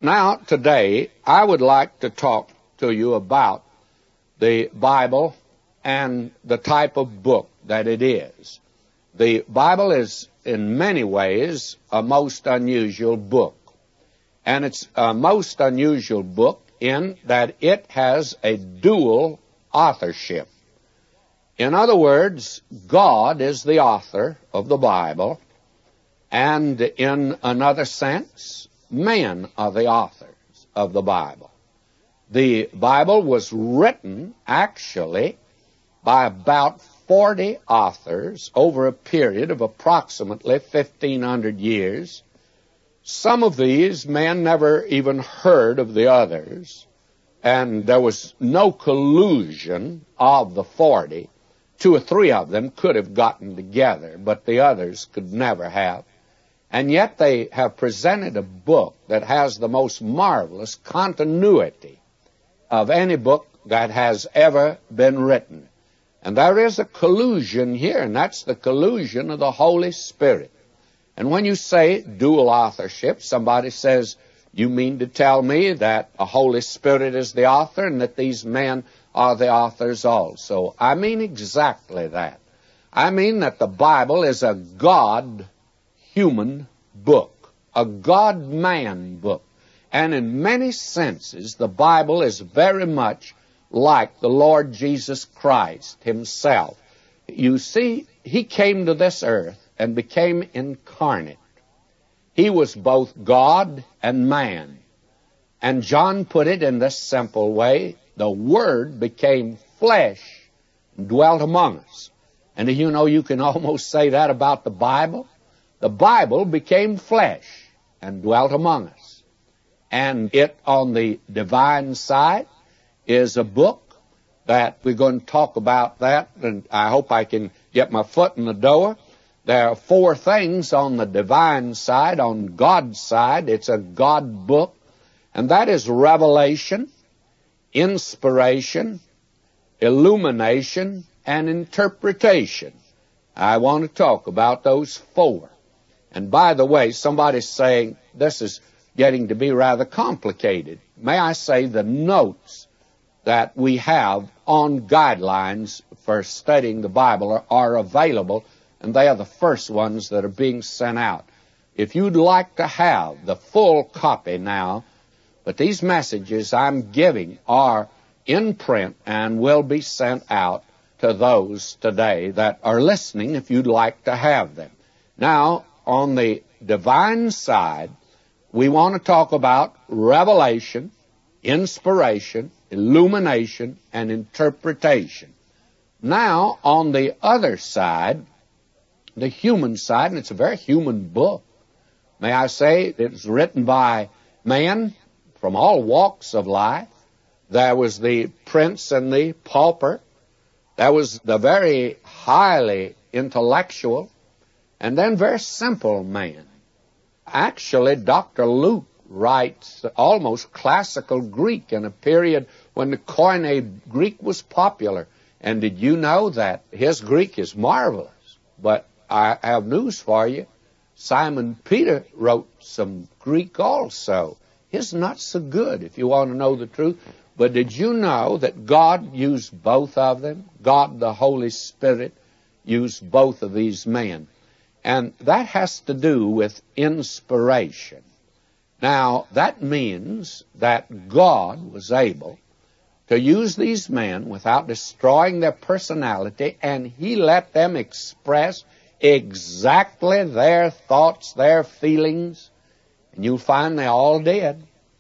Now, today, I would like to talk to you about the Bible and the type of book that it is. The Bible is, in many ways, a most unusual book. And it's a most unusual book in that it has a dual authorship. In other words, God is the author of the Bible, and in another sense, men are the authors of the Bible. The Bible was written, actually, by about 40 authors over a period of approximately 1,500 years. Some of these men never even heard of the others, and there was no collusion of the 40. 2 or 3 of them could have gotten together, but the others could never have. And yet they have presented a book that has the most marvelous continuity of any book that has ever been written. And there is a collusion here, and that's the collusion of the Holy Spirit. And when you say dual authorship, somebody says, you mean to tell me that a Holy Spirit is the author and that these men are the authors also? I mean exactly that. I mean that the Bible is a God-human book, a God-man book. And in many senses, the Bible is very much like the Lord Jesus Christ himself. You see, he came to this earth and became incarnate. He was both God and man. And John put it in this simple way: the Word became flesh and dwelt among us. And you know, you can almost say that about the Bible. The Bible became flesh and dwelt among us. And it, on the divine side, is a book that we're going to talk about that, and I hope I can get my foot in the door. There are 4 things on the divine side. On God's side, it's a God book, and that is revelation, inspiration, illumination, and interpretation. I want to talk about those 4. And by the way, somebody's saying this is getting to be rather complicated. May I say the notes that we have on guidelines for studying the Bible are available, and they are the first ones that are being sent out. If you'd like to have the full copy now, but these messages I'm giving are in print and will be sent out to those today that are listening if you'd like to have them. Now, on the divine side, we want to talk about revelation, inspiration, illumination, and interpretation. Now, on the other side, the human side, and it's a very human book. May I say, it's written by men from all walks of life. There was the prince and the pauper. There was the very highly intellectual, and then very simple man. Actually, Dr. Luke writes almost classical Greek in a period when the Koine Greek was popular. And did you know that his Greek is marvelous? But I have news for you. Simon Peter wrote some Greek also. His not so good, if you want to know the truth. But did you know that God used both of them? God, the Holy Spirit, used both of these men. And that has to do with inspiration. Now, that means that God was able to use these men without destroying their personality, and he let them express exactly their thoughts, their feelings, and you'll find they all did.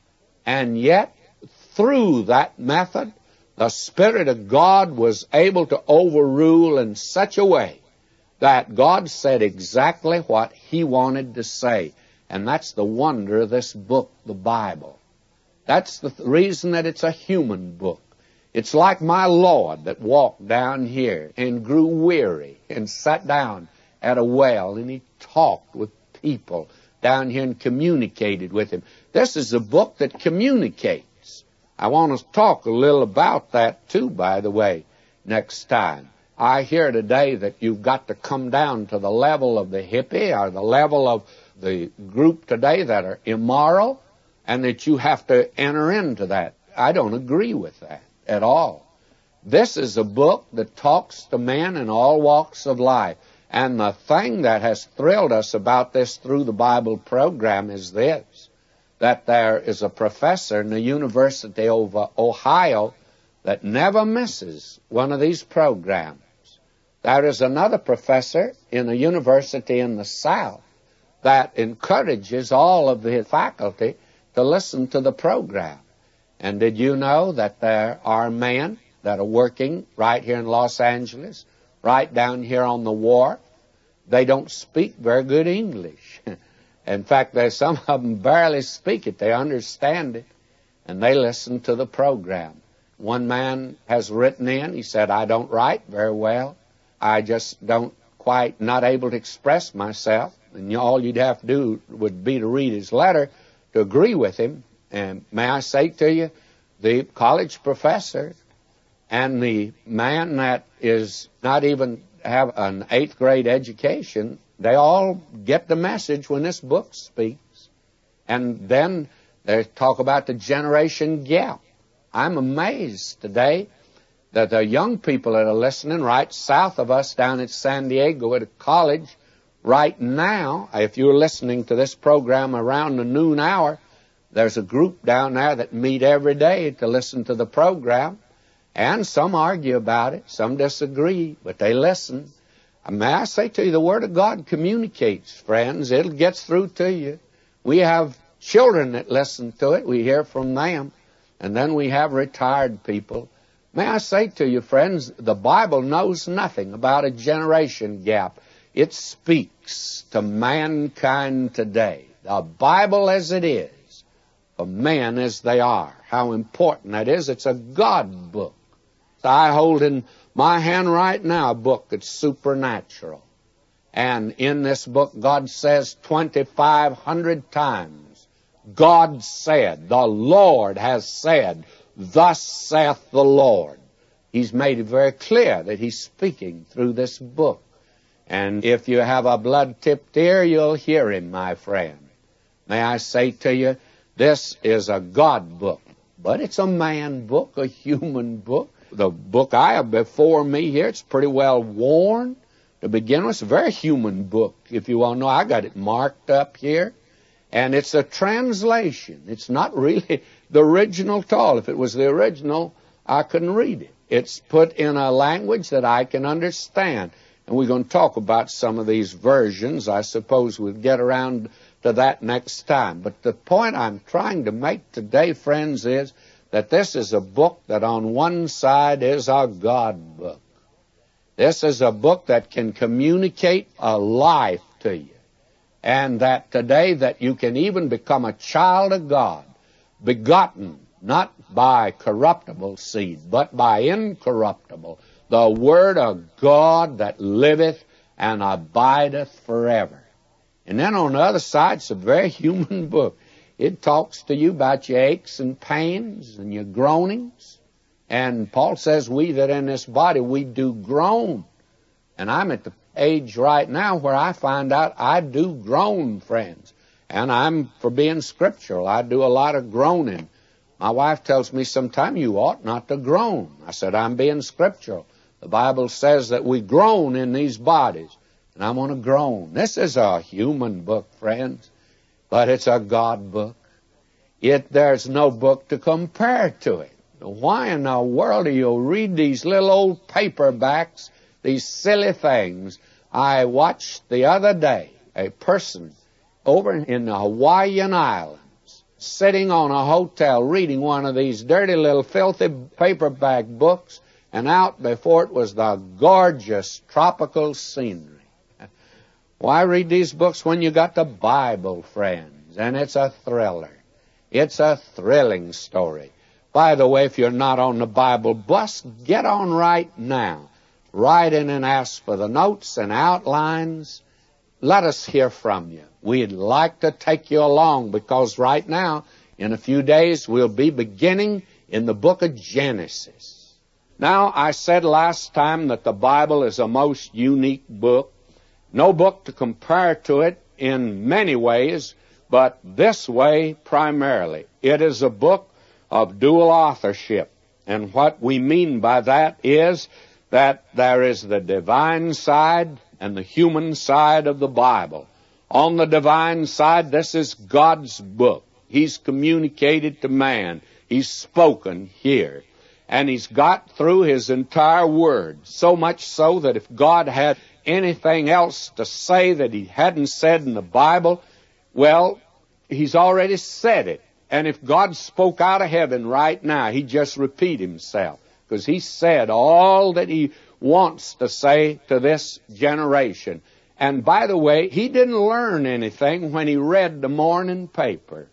And yet, through that method, the Spirit of God was able to overrule in such a way that God said exactly what he wanted to say. And that's the wonder of this book, the Bible. That's the reason that it's a human book. It's like my Lord that walked down here and grew weary and sat down at a well, and he talked with people down here and communicated with him. This is a book that communicates. I want to talk a little about that too, by the way, next time. I hear today that you've got to come down to the level of the hippie or the level of the group today that are immoral, and that you have to enter into that. I don't agree with that at all. This is a book that talks to men in all walks of life. And the thing that has thrilled us about this Through the Bible program is this, that there is a professor in the University of Ohio that never misses one of these programs. There is another professor in a university in the South that encourages all of the faculty to listen to the program. And did you know that there are men that are working right here in Los Angeles, right down here on the wharf? They don't speak very good English. In fact, there's some of them barely speak it. They understand it, and they listen to the program. One man has written in, he said, I don't write very well. I just don't quite, not able to express myself. And all you'd have to do would be to read his letter to agree with him. And may I say to you, the college professor and the man that is not even have an 8th grade education, they all get the message when this book speaks. And then they talk about the generation gap. I'm amazed today that the young people that are listening right south of us down at San Diego at a college right now, if you're listening to this program around the noon hour, there's a group down there that meet every day to listen to the program. And some argue about it, some disagree, but they listen. And may I say to you, the Word of God communicates, friends. It gets through to you. We have children that listen to it. We hear from them. And then we have retired people. May I say to you, friends, the Bible knows nothing about a generation gap. It speaks to mankind today. The Bible as it is, for men as they are. How important that is. It's a God book. I hold in my hand right now a book that's supernatural. And in this book, God says 2,500 times, God said, the Lord has said, thus saith the Lord. He's made it very clear that He's speaking through this book. And if you have a blood-tipped ear, you'll hear Him, my friend. May I say to you, this is a God book, but it's a man book, a human book. The book I have before me here, it's pretty well worn. To begin with, it's a very human book. If you want to know, I got it marked up here. And it's a translation. It's not really the original at all. If it was the original, I couldn't read it. It's put in a language that I can understand. And we're going to talk about some of these versions. I suppose we'll get around to that next time. But the point I'm trying to make today, friends, is that this is a book that on one side is a God book. This is a book that can communicate a life to you. And that today that you can even become a child of God, begotten not by corruptible seed, but by incorruptible, the Word of God that liveth and abideth forever. And then on the other side, it's a very human book. It talks to you about your aches and pains and your groanings. And Paul says, we that in this body, we do groan. And I'm at the age right now where I find out I do groan, friends. And I'm for being scriptural. I do a lot of groaning. My wife tells me sometimes you ought not to groan. I said, I'm being scriptural. The Bible says that we groan in these bodies. And I want to groan. This is a human book, friends. But it's a God book. There's no book to compare to it. Why in the world do you read these little old paperbacks, these silly things? I watched the other day a person over in the Hawaiian Islands sitting on a hotel reading one of these dirty little filthy paperback books, and out before it was the gorgeous tropical scenery. Why read these books when you got the Bible, friends? And it's a thriller. It's a thrilling story. By the way, if you're not on the Bible bus, get on right now. Write in and ask for the notes and outlines. Let us hear from you. We'd like to take you along because right now, in a few days, we'll be beginning in the book of Genesis. Now, I said last time that the Bible is a most unique book. No book to compare to it in many ways, but this way primarily. It is a book of dual authorship. And what we mean by that is that there is the divine side and the human side of the Bible. On the divine side, this is God's book. He's communicated to man. He's spoken here. And He's got through His entire Word, so much so that if God had anything else to say that He hadn't said in the Bible, well, He's already said it. And if God spoke out of heaven right now, He'd just repeat Himself, because He said all that He wants to say to this generation. And by the way, He didn't learn anything when He read the morning paper.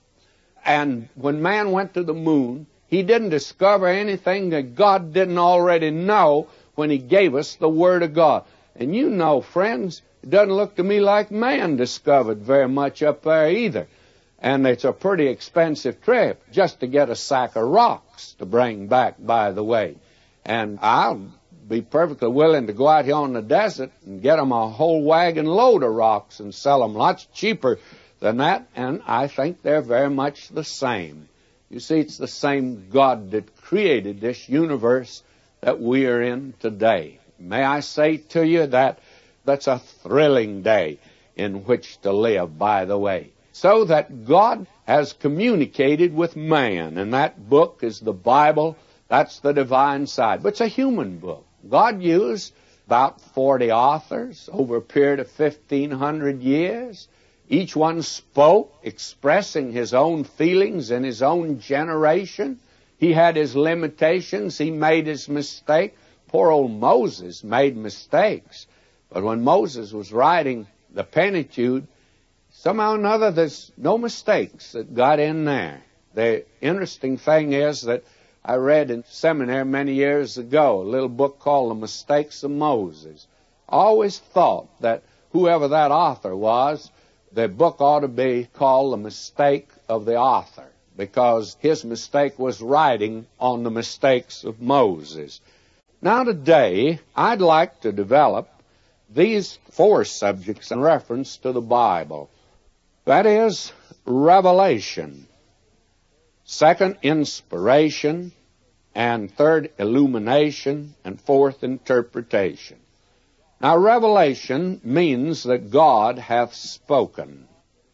And when man went to the moon, he didn't discover anything that God didn't already know when He gave us the Word of God. And you know, friends, it doesn't look to me like man discovered very much up there either. And it's a pretty expensive trip just to get a sack of rocks to bring back, by the way. And I'll be perfectly willing to go out here on the desert and get them a whole wagon load of rocks and sell them lots cheaper than that. And I think they're very much the same. You see, it's the same God that created this universe that we are in today. May I say to you that that's a thrilling day in which to live, by the way. So that God has communicated with man, and that book is the Bible. That's the divine side. But it's a human book. God used about 40 authors over a period of 1,500 years. Each one spoke, expressing his own feelings in his own generation. He had his limitations. He made his mistake. Poor old Moses made mistakes. But when Moses was writing the Pentateuch, somehow or another there's no mistakes that got in there. The interesting thing is that I read in seminary many years ago a little book called The Mistakes of Moses. I always thought that whoever that author was, the book ought to be called The Mistake of the Author, because his mistake was writing on the mistakes of Moses. Now today, I'd like to develop these 4 subjects in reference to the Bible. That is, revelation. 2nd, inspiration. And 3rd, illumination. And 4th, interpretation. Now, revelation means that God hath spoken,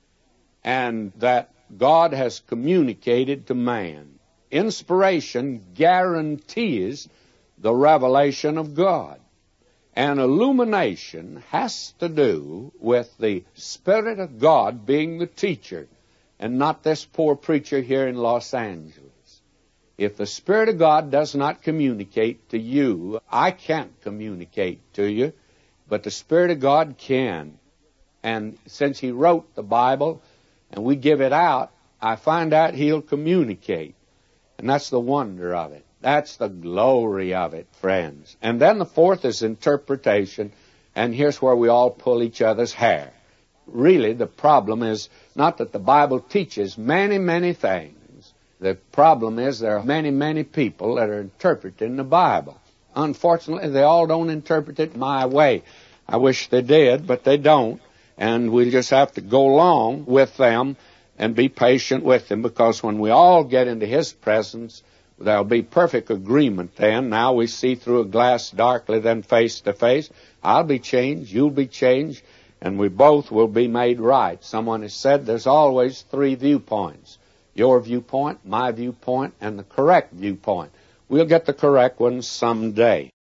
and that God has communicated to man. Inspiration guarantees the revelation of God. And illumination has to do with the Spirit of God being the teacher, and not this poor preacher here in Los Angeles. If the Spirit of God does not communicate to you, I can't communicate to you, but the Spirit of God can. And since He wrote the Bible and we give it out, I find out He'll communicate. And that's the wonder of it. That's the glory of it, friends. And then the 4th is interpretation, and here's where we all pull each other's hair. Really, the problem is not that the Bible teaches many, many things. The problem is there are many, many people that are interpreting the Bible. Unfortunately, they all don't interpret it my way. I wish they did, but they don't. And we just have to go along with them and be patient with them, because when we all get into His presence, there'll be perfect agreement then. Now we see through a glass darkly, then face to face. I'll be changed, you'll be changed, and we both will be made right. Someone has said there's always 3 viewpoints. Your viewpoint, my viewpoint, and the correct viewpoint. We'll get the correct one someday.